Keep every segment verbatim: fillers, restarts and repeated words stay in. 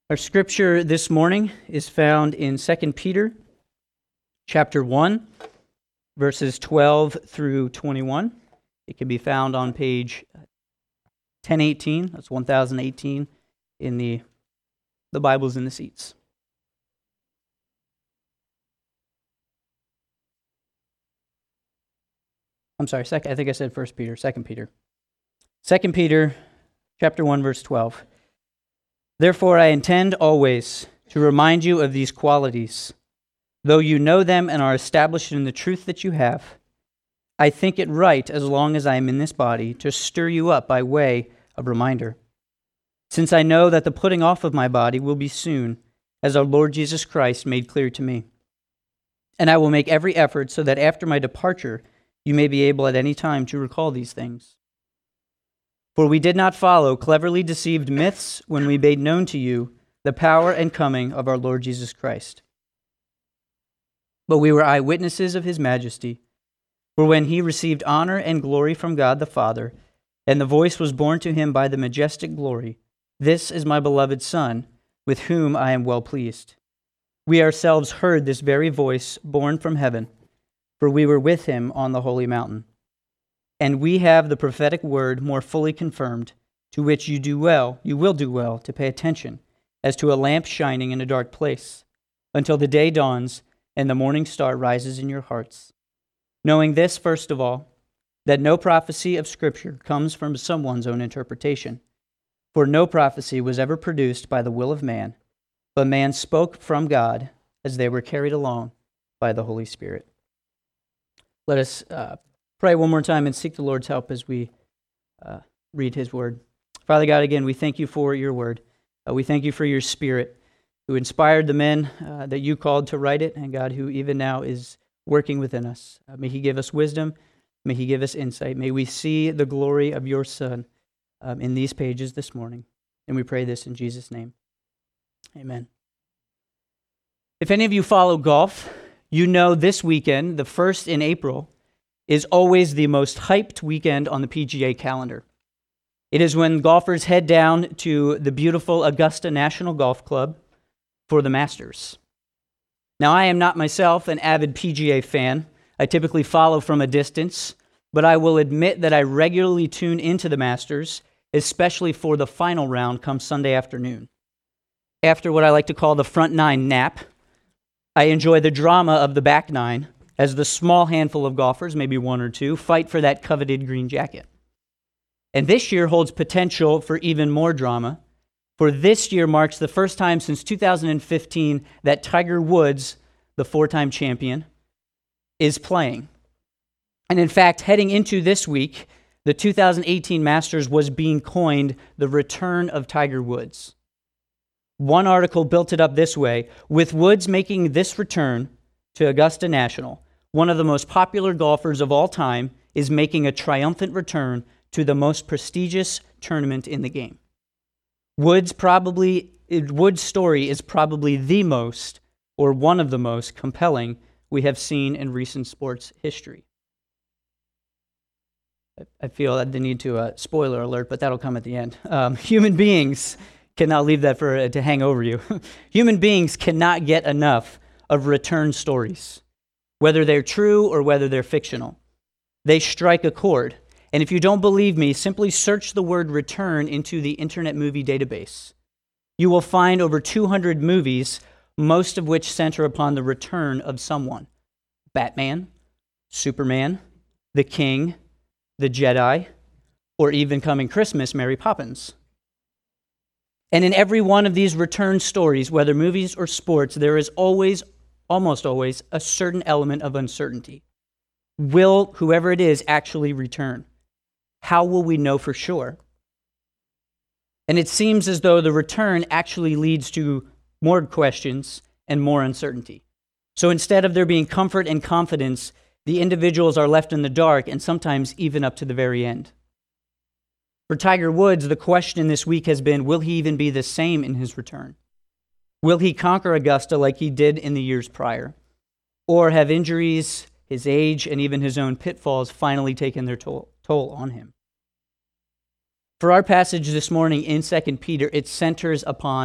Our scripture this morning is found in Second Peter chapter one, verses twelve through twenty-one. It can be found on page ten eighteen, that's one thousand eighteen, in the, the Bibles in the seats. I'm sorry, second, I think I said First Peter, Second Peter. Second Peter chapter one, verse twelve. Therefore I intend always to remind you of these qualities, though you know them and are established in the truth that you have. I think it right, as long as I am in this body, to stir you up by way of reminder, since I know that the putting off of my body will be soon, as our Lord Jesus Christ made clear to me. And I will make every effort so that after my departure you may be able at any time to recall these things. For we did not follow cleverly deceived myths when we made known to you the power and coming of our Lord Jesus Christ. But we were eyewitnesses of his majesty. For when he received honor and glory from God the Father, and the voice was borne to him by the majestic glory, "This is my beloved Son, with whom I am well pleased." We ourselves heard this very voice borne from heaven, for we were with him on the holy mountain. And we have the prophetic word more fully confirmed, to which you do well, you will do well to pay attention, as to a lamp shining in a dark place, until the day dawns and the morning star rises in your hearts. Knowing this, first of all, that no prophecy of Scripture comes from someone's own interpretation. For no prophecy was ever produced by the will of man, but man spoke from God as they were carried along by the Holy Spirit. Let us uh, pray one more time and seek the Lord's help as we uh, read his word. Father God, again, we thank you for your word. Uh, we thank you for your Spirit who inspired the men uh, that you called to write it, and God, who even now is working within us. Uh, may he give us wisdom. May he give us insight. May we see the glory of your Son um, in these pages this morning. And we pray this in Jesus' name. Amen. If any of you follow golf, you know this weekend, the first in April, is always the most hyped weekend on the P G A calendar. It is when golfers head down to the beautiful Augusta National Golf Club for the Masters. Now, I am not myself an avid P G A fan. I typically follow from a distance, but I will admit that I regularly tune into the Masters, especially for the final round come Sunday afternoon. After what I like to call the front nine nap, I enjoy the drama of the back nine, as the small handful of golfers, maybe one or two, fight for that coveted green jacket. And this year holds potential for even more drama, for this year marks the first time since two thousand fifteen that Tiger Woods, the four-time champion, is playing. And in fact, heading into this week, the two thousand eighteen Masters was being coined the return of Tiger Woods. One article built it up this way: with Woods making this return to Augusta National, one of the most popular golfers of all time is making a triumphant return to the most prestigious tournament in the game. Woods probably Woods' story is probably the most, or one of the most, compelling we have seen in recent sports history. I feel the need to, uh, spoiler alert, but that'll come at the end. Um, human beings cannot leave that for uh, to hang over you. Human beings cannot get enough of return stories, whether they're true or whether they're fictional. They strike a chord. And if you don't believe me, simply search the word return into the Internet Movie Database. You will find over two hundred movies, most of which center upon the return of someone. Batman, Superman, the King, the Jedi, or even coming Christmas, Mary Poppins. And in every one of these return stories, whether movies or sports, there is always, almost always, a certain element of uncertainty. Will whoever it is actually return? How will we know for sure? And it seems as though the return actually leads to more questions and more uncertainty. So instead of there being comfort and confidence, the individuals are left in the dark and sometimes even up to the very end. For Tiger Woods, the question this week has been, will he even be the same in his return? Will he conquer Augusta like he did in the years prior? Or have injuries, his age, and even his own pitfalls finally taken their toll, toll on him? For our passage this morning in Second Peter, it centers upon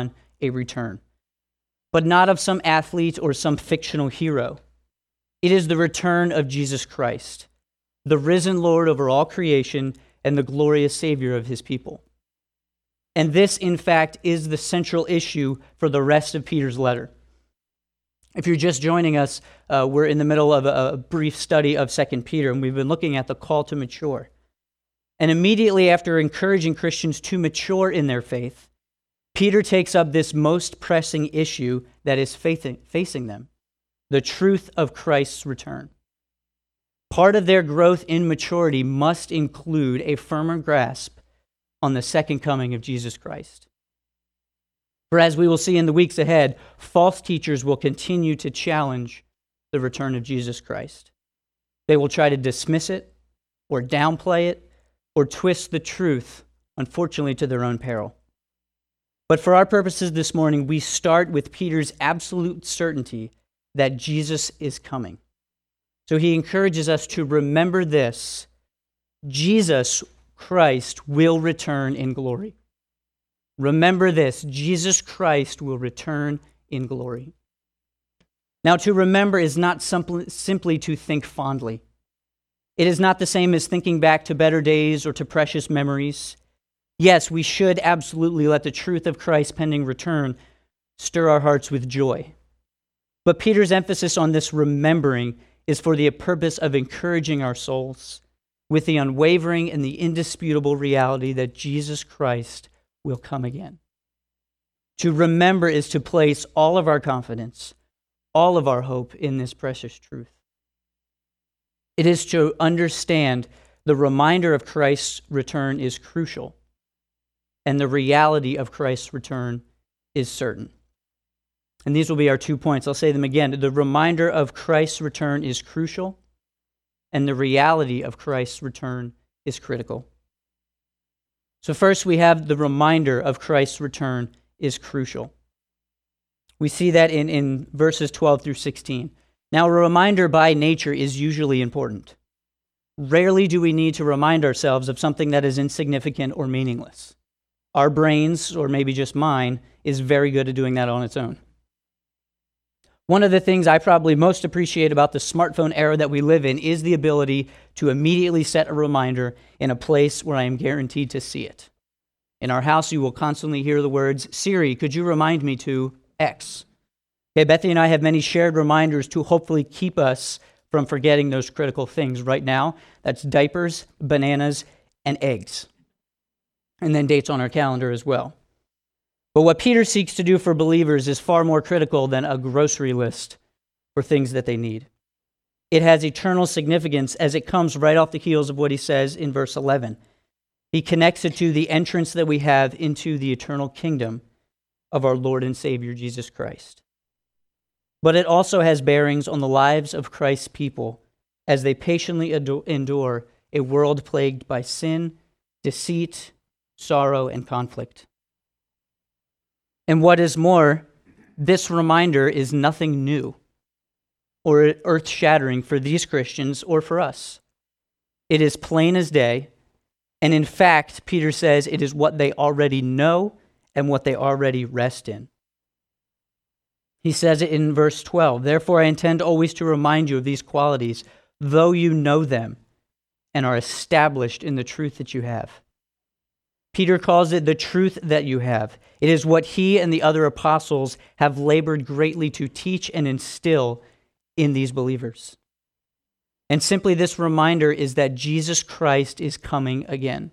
a return, but not of some athlete or some fictional hero. It is the return of Jesus Christ, the risen Lord over all creation and the glorious Savior of his people. And this, in fact, is the central issue for the rest of Peter's letter. If you're just joining us, uh, we're in the middle of a, a brief study of Second Peter, and we've been looking at the call to mature. And immediately after encouraging Christians to mature in their faith, Peter takes up this most pressing issue that is facing, facing them, the truth of Christ's return. Part of their growth in maturity must include a firmer grasp on the second coming of Jesus Christ. For as we will see in the weeks ahead, false teachers will continue to challenge the return of Jesus Christ. They will try to dismiss it or downplay it or twist the truth, unfortunately, to their own peril. But for our purposes this morning, we start with Peter's absolute certainty that Jesus is coming. So he encourages us to remember this: Jesus Christ will return in glory. Remember this: Jesus Christ will return in glory. Now, to remember is not simply, simply to think fondly. It is not the same as thinking back to better days or to precious memories. Yes, we should absolutely let the truth of Christ's pending return stir our hearts with joy. But Peter's emphasis on this remembering is for the purpose of encouraging our souls with the unwavering and the indisputable reality that Jesus Christ will come again. To remember is to place all of our confidence, all of our hope in this precious truth. It is to understand the reminder of Christ's return is crucial, and the reality of Christ's return is certain. And these will be our two points. I'll say them again. The reminder of Christ's return is crucial, and the reality of Christ's return is critical. So first, we have the reminder of Christ's return is crucial. We see that in, in verses twelve through sixteen. Now, a reminder by nature is usually important. Rarely do we need to remind ourselves of something that is insignificant or meaningless. Our brains, or maybe just mine, is very good at doing that on its own. One of the things I probably most appreciate about the smartphone era that we live in is the ability to immediately set a reminder in a place where I am guaranteed to see it. In our house, you will constantly hear the words, "Siri, could you remind me to X?" Okay, Bethany and I have many shared reminders to hopefully keep us from forgetting those critical things. Right now, that's diapers, bananas, and eggs. And then dates on our calendar as well. But what Peter seeks to do for believers is far more critical than a grocery list for things that they need. It has eternal significance as it comes right off the heels of what he says in verse eleven. He connects it to the entrance that we have into the eternal kingdom of our Lord and Savior, Jesus Christ. But it also has bearings on the lives of Christ's people as they patiently endure a world plagued by sin, deceit, sorrow, and conflict. And what is more, this reminder is nothing new or earth-shattering for these Christians or for us. It is plain as day, and in fact, Peter says it is what they already know and what they already rest in. He says it in verse twelve, "Therefore I intend always to remind you of these qualities, though you know them and are established in the truth that you have." Peter calls it the truth that you have. It is what he and the other apostles have labored greatly to teach and instill in these believers. And simply this reminder is that Jesus Christ is coming again.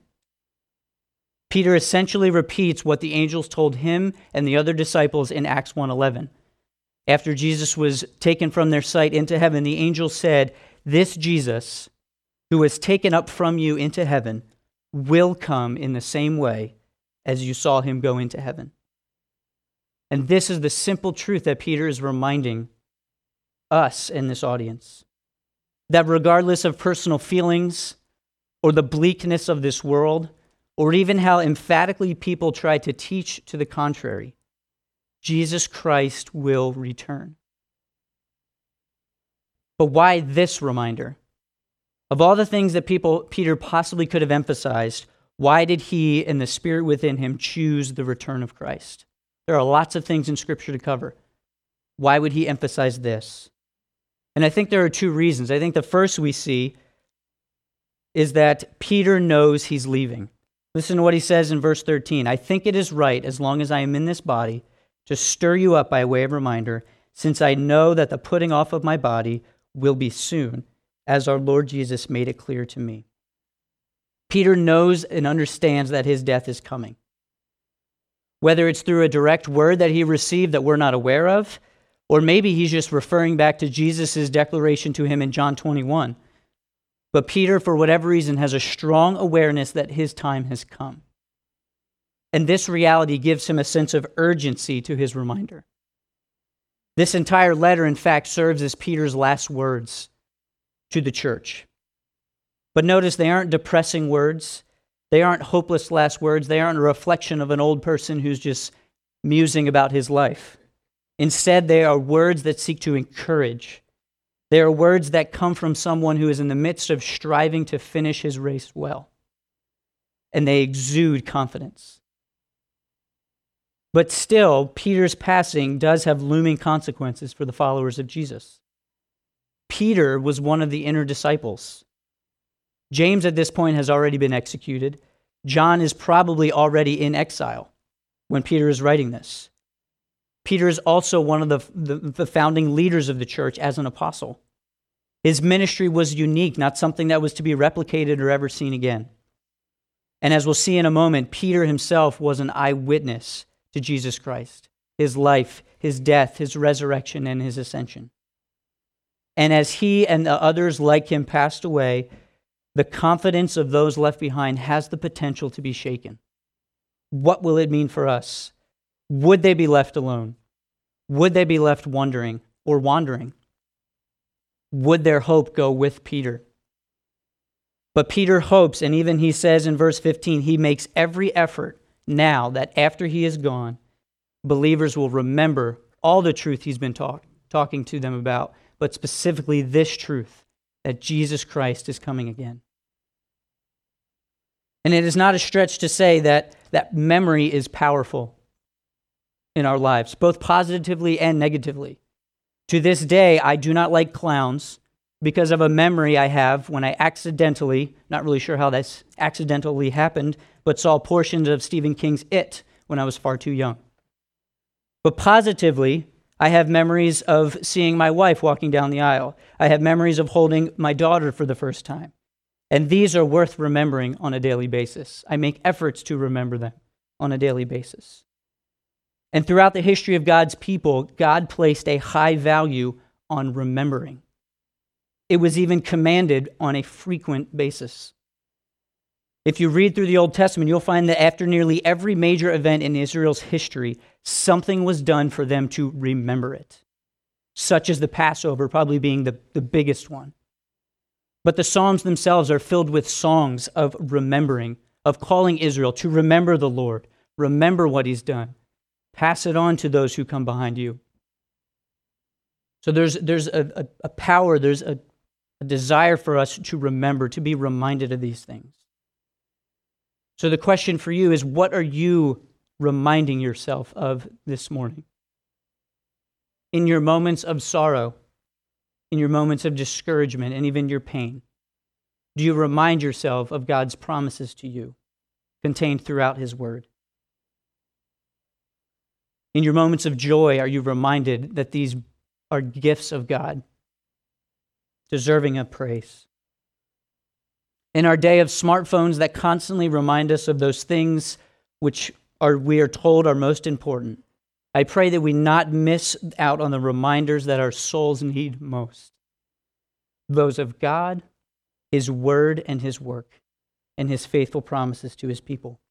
Peter essentially repeats what the angels told him and the other disciples in Acts one eleven. After Jesus was taken from their sight into heaven, the angels said, "This Jesus, who was taken up from you into heaven, will come in the same way as you saw him go into heaven." And this is the simple truth that Peter is reminding us in this audience. That regardless of personal feelings or the bleakness of this world, or even how emphatically people try to teach to the contrary, Jesus Christ will return. But why this reminder? Of all the things that people Peter possibly could have emphasized, why did he and the Spirit within him choose the return of Christ? There are lots of things in Scripture to cover. Why would he emphasize this? And I think there are two reasons. I think the first we see is that Peter knows he's leaving. Listen to what he says in verse thirteen. I think it is right, as long as I am in this body, to stir you up by way of reminder, since I know that the putting off of my body will be soon, as our Lord Jesus made it clear to me. Peter knows and understands that his death is coming. Whether it's through a direct word that he received that we're not aware of, or maybe he's just referring back to Jesus' declaration to him in John twenty-one. But Peter, for whatever reason, has a strong awareness that his time has come. And this reality gives him a sense of urgency to his reminder. This entire letter, in fact, serves as Peter's last words to the church. But notice they aren't depressing words. They aren't hopeless last words. They aren't a reflection of an old person who's just musing about his life. Instead, they are words that seek to encourage. They are words that come from someone who is in the midst of striving to finish his race well. And they exude confidence. But still, Peter's passing does have looming consequences for the followers of Jesus. Peter was one of the inner disciples. James at this point has already been executed. John is probably already in exile when Peter is writing this. Peter is also one of the, the, the founding leaders of the church as an apostle. His ministry was unique, not something that was to be replicated or ever seen again. And as we'll see in a moment, Peter himself was an eyewitness to Jesus Christ, his life, his death, his resurrection, and his ascension. And as he and the others like him passed away, the confidence of those left behind has the potential to be shaken. What will it mean for us? Would they be left alone? Would they be left wondering or wandering? Would their hope go with Peter? But Peter hopes, and even he says in verse fifteen, he makes every effort now that after he is gone, believers will remember all the truth he's been talk, talking to them about, but specifically this truth, that Jesus Christ is coming again. And it is not a stretch to say that that memory is powerful in our lives, both positively and negatively. To this day, I do not like clowns because of a memory I have when I accidentally, not really sure how this accidentally happened, but saw portions of Stephen King's It when I was far too young. But positively, I have memories of seeing my wife walking down the aisle. I have memories of holding my daughter for the first time. And these are worth remembering on a daily basis. I make efforts to remember them on a daily basis. And throughout the history of God's people, God placed a high value on remembering. It was even commanded on a frequent basis. If you read through the Old Testament, you'll find that after nearly every major event in Israel's history, something was done for them to remember it, such as the Passover probably being the, the biggest one. But the Psalms themselves are filled with songs of remembering, of calling Israel to remember the Lord, remember what he's done. Pass it on to those who come behind you. So there's, there's a, a, a power, there's a, a desire for us to remember, to be reminded of these things. So the question for you is, what are you reminding yourself of this morning? In your moments of sorrow, in your moments of discouragement, and even your pain, do you remind yourself of God's promises to you, contained throughout his word? In your moments of joy, are you reminded that these are gifts of God, deserving of praise? In our day of smartphones that constantly remind us of those things which are we are told are most important, I pray that we not miss out on the reminders that our souls need most. Those of God, his word, and his work, and his faithful promises to his people.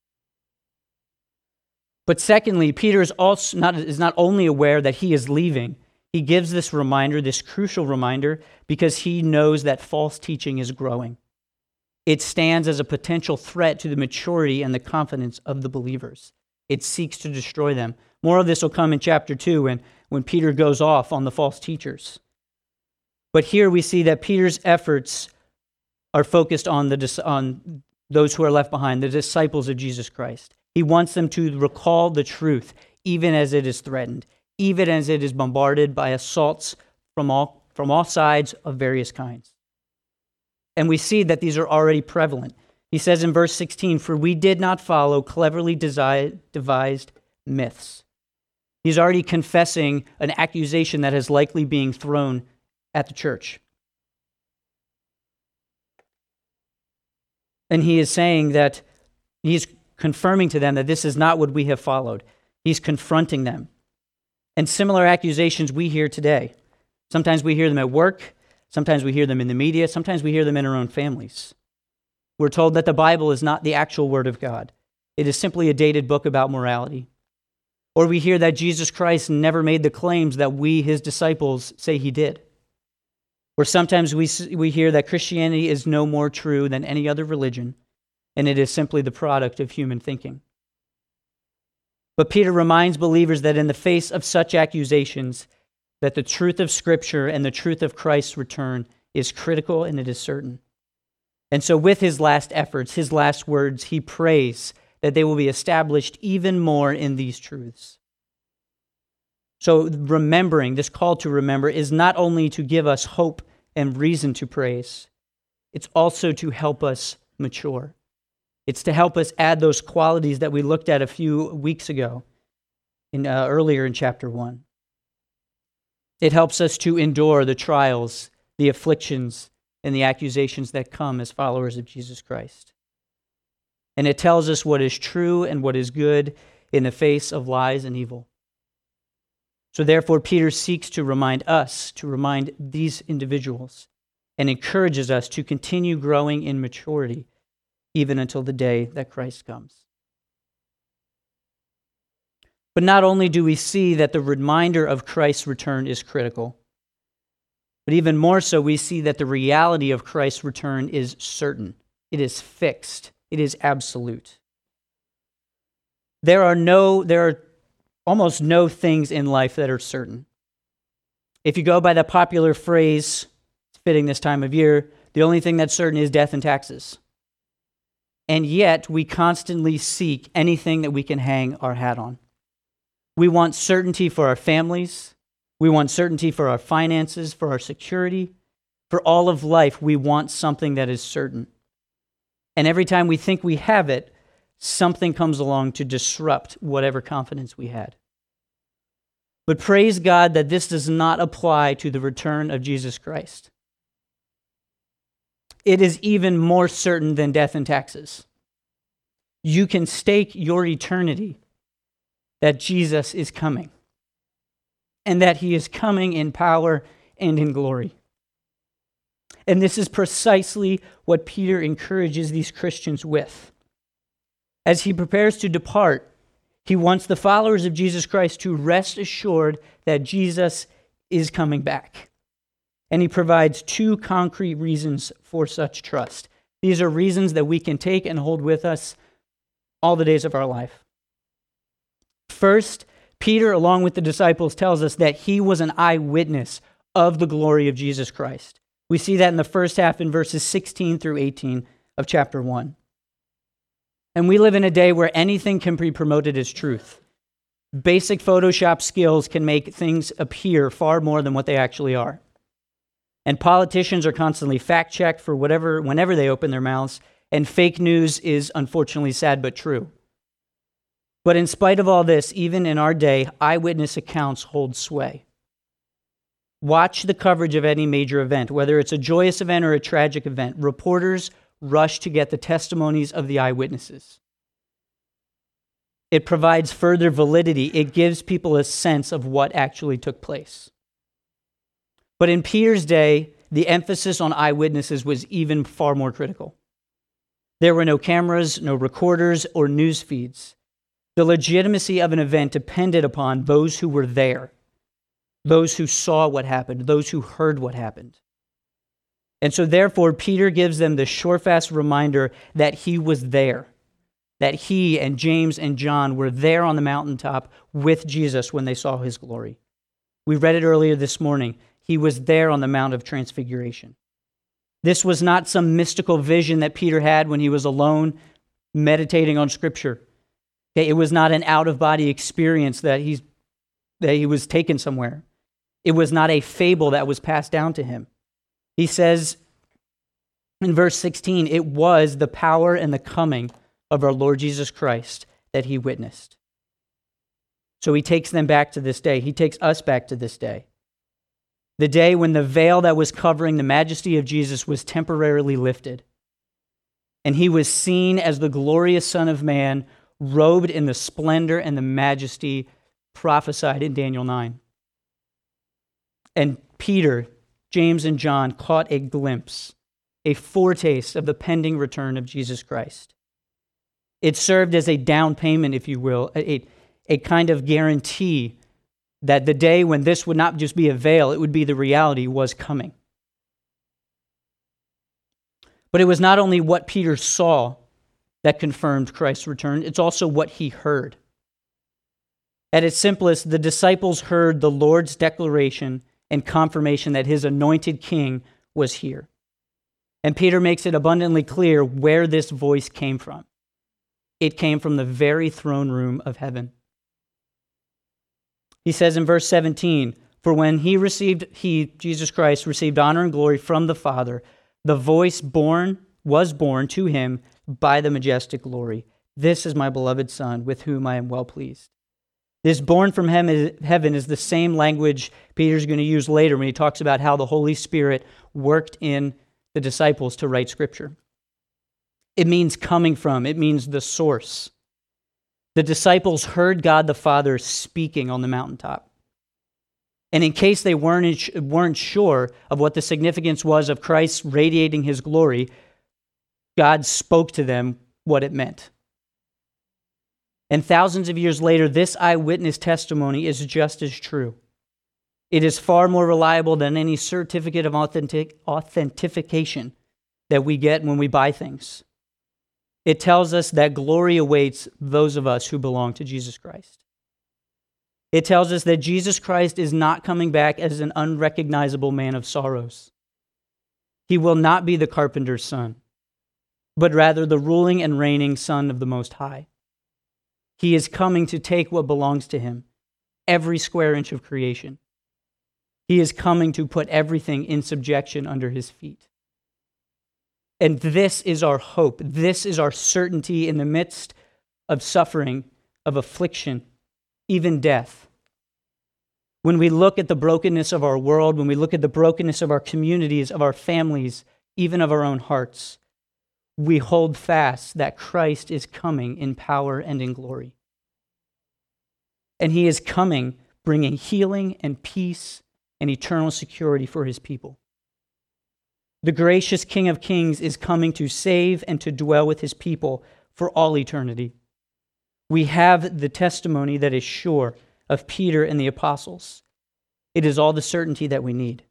But secondly, Peter is, also not, is not only aware that he is leaving, he gives this reminder, this crucial reminder, because he knows that false teaching is growing. It stands as a potential threat to the maturity and the confidence of the believers. It seeks to destroy them. More of this will come in chapter two when, when Peter goes off on the false teachers. But here we see that Peter's efforts are focused on, the, on those who are left behind, the disciples of Jesus Christ. He wants them to recall the truth, even as it is threatened, even as it is bombarded by assaults from all, from all sides of various kinds. And we see that these are already prevalent. He says in verse sixteen, "For we did not follow cleverly desi- devised myths." He's already confessing an accusation that is likely being thrown at the church. And he is saying that he's confirming to them that this is not what we have followed. He's confronting them. And similar accusations we hear today. Sometimes we hear them at work. Sometimes we hear them in the media. Sometimes we hear them in our own families. We're told that the Bible is not the actual Word of God. It is simply a dated book about morality. Or we hear that Jesus Christ never made the claims that we, his disciples, say he did. Or sometimes we, we hear that Christianity is no more true than any other religion, and it is simply the product of human thinking. But Peter reminds believers that in the face of such accusations, that the truth of Scripture and the truth of Christ's return is critical and it is certain. And so with his last efforts, his last words, he prays that they will be established even more in these truths. So remembering, this call to remember, is not only to give us hope and reason to praise, it's also to help us mature. It's to help us add those qualities that we looked at a few weeks ago, in, uh, earlier in chapter one. It helps us to endure the trials, the afflictions, and the accusations that come as followers of Jesus Christ. And it tells us what is true and what is good in the face of lies and evil. So therefore, Peter seeks to remind us, to remind these individuals, and encourages us to continue growing in maturity even until the day that Christ comes. But not only do we see that the reminder of Christ's return is critical, but even more so, we see that the reality of Christ's return is certain. It is fixed. It is absolute. There are no, there are almost no things in life that are certain. If you go by the popular phrase, it's fitting this time of year, the only thing that's certain is death and taxes. And yet, we constantly seek anything that we can hang our hat on. We want certainty for our families. We want certainty for our finances, for our security. For all of life, we want something that is certain. And every time we think we have it, something comes along to disrupt whatever confidence we had. But praise God that this does not apply to the return of Jesus Christ. It is even more certain than death and taxes. You can stake your eternity that Jesus is coming, and that he is coming in power and in glory. And this is precisely what Peter encourages these Christians with. As he prepares to depart, he wants the followers of Jesus Christ to rest assured that Jesus is coming back. And he provides two concrete reasons for such trust. These are reasons that we can take and hold with us all the days of our life. First, Peter, along with the disciples, tells us that he was an eyewitness of the glory of Jesus Christ. We see that in the first half in verses sixteen through eighteen of chapter one. And we live in a day where anything can be promoted as truth. Basic Photoshop skills can make things appear far more than what they actually are. And politicians are constantly fact-checked for whatever, whenever they open their mouths, and fake news is unfortunately sad but true. But in spite of all this, even in our day, eyewitness accounts hold sway. Watch the coverage of any major event, whether it's a joyous event or a tragic event. Reporters rush to get the testimonies of the eyewitnesses. It provides further validity. It gives people a sense of what actually took place. But in Peter's day, the emphasis on eyewitnesses was even far more critical. There were no cameras, no recorders, or news feeds. The legitimacy of an event depended upon those who were there, those who saw what happened, those who heard what happened. And so therefore, Peter gives them the surefast reminder that he was there, that he and James and John were there on the mountaintop with Jesus when they saw his glory. We read it earlier this morning. He was there on the Mount of Transfiguration. This was not some mystical vision that Peter had when he was alone meditating on Scripture. Okay, it was not an out-of-body experience that he's that he was taken somewhere. It was not a fable that was passed down to him. He says in verse sixteen, it was the power and the coming of our Lord Jesus Christ that he witnessed. So he takes them back to this day. He takes us back to this day. The day when the veil that was covering the majesty of Jesus was temporarily lifted. And he was seen as the glorious Son of Man, robed in the splendor and the majesty prophesied in Daniel nine. And Peter, James, and John caught a glimpse, a foretaste of the pending return of Jesus Christ. It served as a down payment, if you will, a, a kind of guarantee that the day when this would not just be a veil, it would be the reality, was coming. But it was not only what Peter saw that confirmed Christ's return, it's also what he heard. At its simplest, the disciples heard the Lord's declaration and confirmation that his anointed king was here. And Peter makes it abundantly clear where this voice came from. It came from the very throne room of heaven. He says in verse seventeen, for when he received, he, Jesus Christ, received honor and glory from the Father, the voice born was born to him by the majestic glory. This is my beloved Son, with whom I am well pleased. This born from heaven is the same language Peter's going to use later when he talks about how the Holy Spirit worked in the disciples to write Scripture. It means coming from, it means the source. The disciples heard God the Father speaking on the mountaintop. And in case they weren't, weren't sure of what the significance was of Christ radiating his glory, God spoke to them what it meant. And thousands of years later, this eyewitness testimony is just as true. It is far more reliable than any certificate of authentic, authentication that we get when we buy things. It tells us that glory awaits those of us who belong to Jesus Christ. It tells us that Jesus Christ is not coming back as an unrecognizable man of sorrows. He will not be the carpenter's son, but rather the ruling and reigning Son of the Most High. He is coming to take what belongs to him, every square inch of creation. He is coming to put everything in subjection under his feet. And this is our hope. This is our certainty in the midst of suffering, of affliction, even death. When we look at the brokenness of our world, when we look at the brokenness of our communities, of our families, even of our own hearts, we hold fast that Christ is coming in power and in glory. And he is coming, bringing healing and peace and eternal security for his people. The gracious King of Kings is coming to save and to dwell with his people for all eternity. We have the testimony that is sure of Peter and the apostles. It is all the certainty that we need.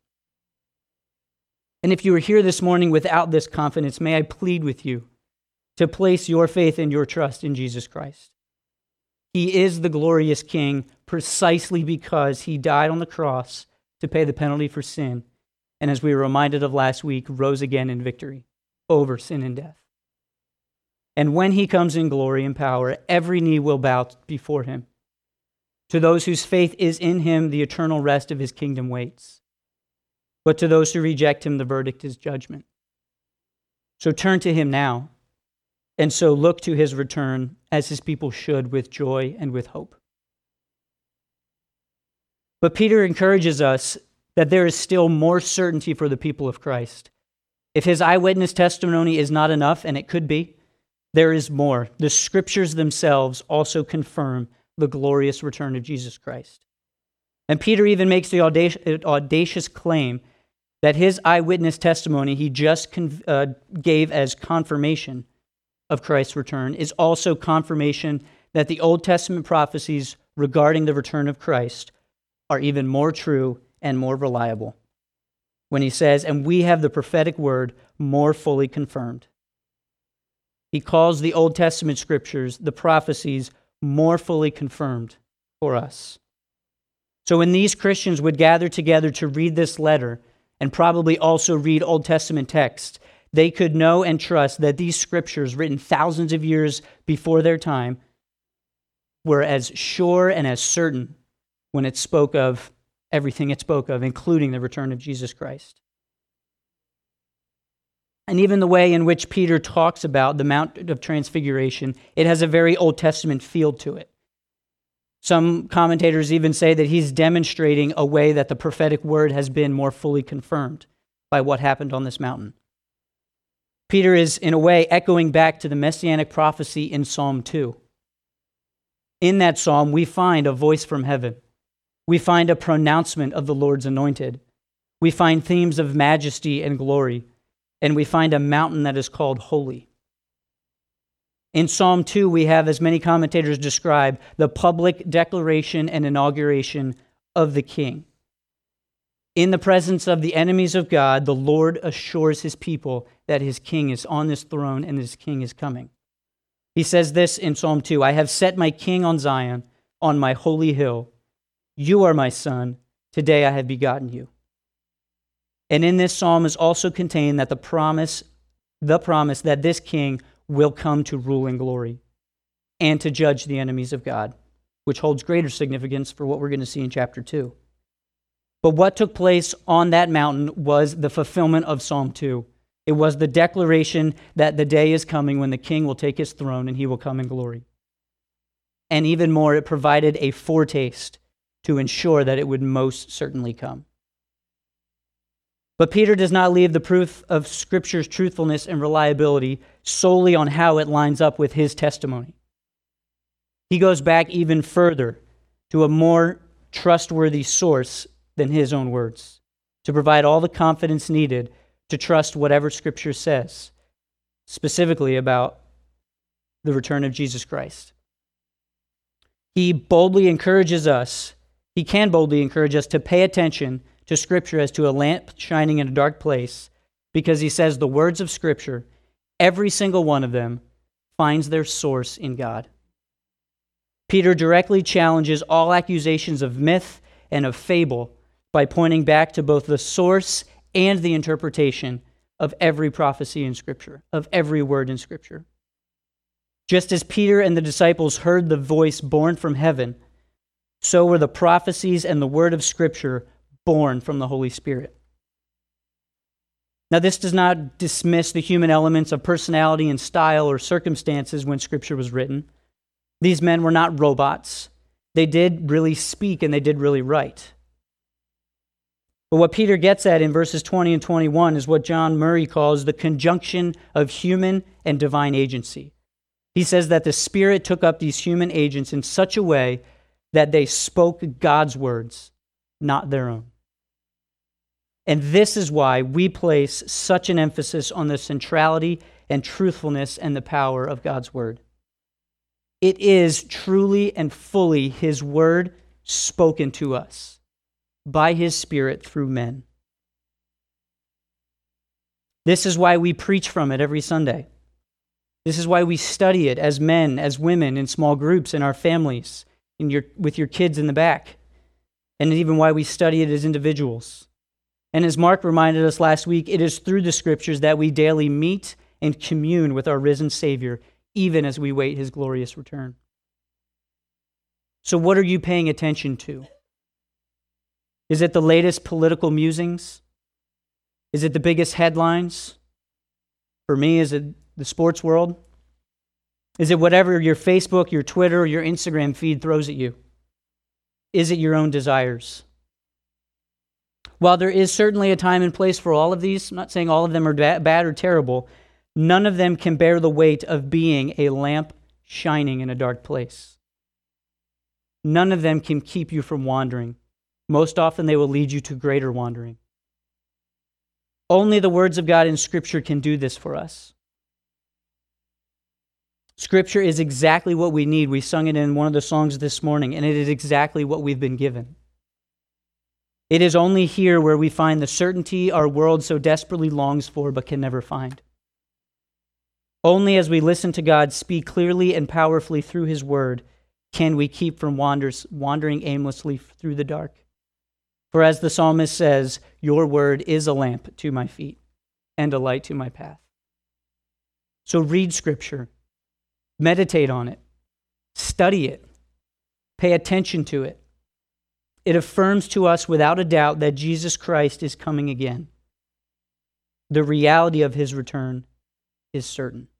And if you are here this morning without this confidence, may I plead with you to place your faith and your trust in Jesus Christ. He is the glorious King precisely because he died on the cross to pay the penalty for sin, and as we were reminded of last week, rose again in victory over sin and death. And when he comes in glory and power, every knee will bow before him. To those whose faith is in him, the eternal rest of his kingdom waits. But to those who reject him, the verdict is judgment. So turn to him now, and so look to his return as his people should, with joy and with hope. But Peter encourages us that there is still more certainty for the people of Christ. If his eyewitness testimony is not enough, and it could be, there is more. The scriptures themselves also confirm the glorious return of Jesus Christ. And Peter even makes the audacious, audacious claim that his eyewitness testimony he just con- uh, gave as confirmation of Christ's return is also confirmation that the Old Testament prophecies regarding the return of Christ are even more true and more reliable. When he says, and we have the prophetic word more fully confirmed. He calls the Old Testament scriptures, the prophecies, more fully confirmed for us. So when these Christians would gather together to read this letter, and probably also read Old Testament texts, they could know and trust that these scriptures, written thousands of years before their time, were as sure and as certain when it spoke of everything it spoke of, including the return of Jesus Christ. And even the way in which Peter talks about the Mount of Transfiguration, it has a very Old Testament feel to it. Some commentators even say that he's demonstrating a way that the prophetic word has been more fully confirmed by what happened on this mountain. Peter is, in a way, echoing back to the messianic prophecy in Psalm two. In that psalm, we find a voice from heaven. We find a pronouncement of the Lord's anointed. We find themes of majesty and glory. And we find a mountain that is called holy. In Psalm two, we have, as many commentators describe, the public declaration and inauguration of the king. In the presence of the enemies of God, the Lord assures his people that his king is on this throne and his king is coming. He says this in Psalm two, I have set my king on Zion, on my holy hill. You are my son. Today I have begotten you. And in this psalm is also contained that the promise, the promise that this king will come to rule in glory and to judge the enemies of God, which holds greater significance for what we're going to see in chapter two. But what took place on that mountain was the fulfillment of Psalm two. It was the declaration that the day is coming when the king will take his throne and he will come in glory. And even more, it provided a foretaste to ensure that it would most certainly come. But Peter does not leave the proof of Scripture's truthfulness and reliability solely on how it lines up with his testimony. He goes back even further to a more trustworthy source than his own words, to provide all the confidence needed to trust whatever Scripture says, specifically about the return of Jesus Christ. He boldly encourages us, he can boldly encourage us to pay attention to Scripture as to a lamp shining in a dark place, because he says the words of Scripture, every single one of them, finds their source in God. Peter directly challenges all accusations of myth and of fable by pointing back to both the source and the interpretation of every prophecy in Scripture, of every word in Scripture. Just as Peter and the disciples heard the voice born from heaven, so were the prophecies and the word of Scripture born from the Holy Spirit. Now, this does not dismiss the human elements of personality and style or circumstances when Scripture was written. These men were not robots. They did really speak and they did really write. But what Peter gets at in verses twenty and twenty-one is what John Murray calls the conjunction of human and divine agency. He says that the Spirit took up these human agents in such a way that they spoke God's words, not their own. And this is why we place such an emphasis on the centrality and truthfulness and the power of God's word. It is truly and fully his word spoken to us by his Spirit through men. This is why we preach from it every Sunday. This is why we study it as men, as women, in small groups, in our families, in your, with your kids in the back, and even why we study it as individuals. And as Mark reminded us last week, it is through the Scriptures that we daily meet and commune with our risen Savior, even as we wait his glorious return. So what are you paying attention to? Is it the latest political musings? Is it the biggest headlines? For me, is it the sports world? Is it whatever your Facebook, your Twitter, or your Instagram feed throws at you? Is it your own desires? While there is certainly a time and place for all of these, I'm not saying all of them are ba- bad or terrible, none of them can bear the weight of being a lamp shining in a dark place. None of them can keep you from wandering. Most often they will lead you to greater wandering. Only the words of God in Scripture can do this for us. Scripture is exactly what we need. We sung it in one of the songs this morning, and it is exactly what we've been given. It is only here where we find the certainty our world so desperately longs for but can never find. Only as we listen to God speak clearly and powerfully through his word can we keep from wanders, wandering aimlessly through the dark. For as the psalmist says, your word is a lamp to my feet and a light to my path. So read Scripture, meditate on it, study it, Pay attention to it. It affirms to us without a doubt that Jesus Christ is coming again. The reality of his return is certain.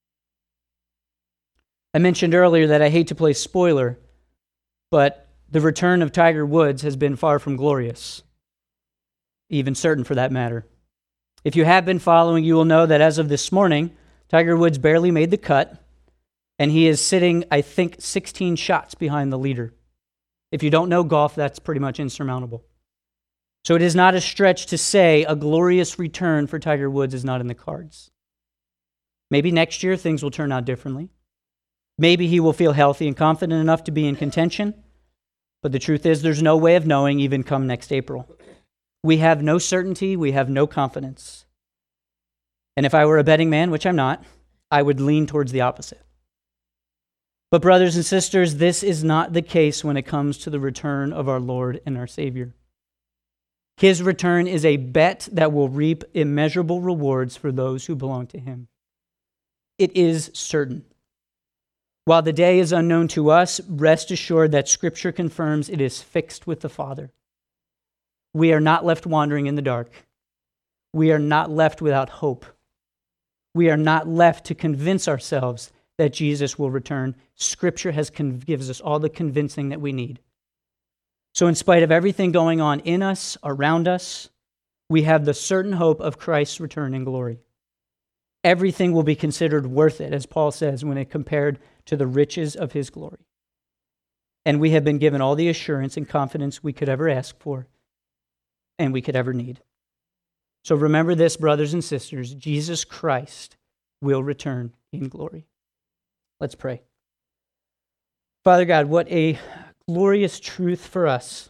I mentioned earlier that I hate to play spoiler, but the return of Tiger Woods has been far from glorious, even certain for that matter. If you have been following, you will know that as of this morning, Tiger Woods barely made the cut, and he is sitting, I think, sixteen shots behind the leader. If you don't know golf, that's pretty much insurmountable. So it is not a stretch to say a glorious return for Tiger Woods is not in the cards. Maybe next year things will turn out differently. Maybe he will feel healthy and confident enough to be in contention. But the truth is, there's no way of knowing even come next April. We have no certainty. We have no confidence. And if I were a betting man, which I'm not, I would lean towards the opposite. But brothers and sisters, this is not the case when it comes to the return of our Lord and our Savior. His return is a bet that will reap immeasurable rewards for those who belong to him. It is certain. While the day is unknown to us, rest assured that Scripture confirms it is fixed with the Father. We are not left wandering in the dark. We are not left without hope. We are not left to convince ourselves that Jesus will return. Scripture has con- gives us all the convincing that we need. So in spite of everything going on in us, around us, we have the certain hope of Christ's return in glory. Everything will be considered worth it, as Paul says, when it compared to the riches of his glory. And we have been given all the assurance and confidence we could ever ask for and we could ever need. So remember this, brothers and sisters, Jesus Christ will return in glory. Let's pray. Father God, what a glorious truth for us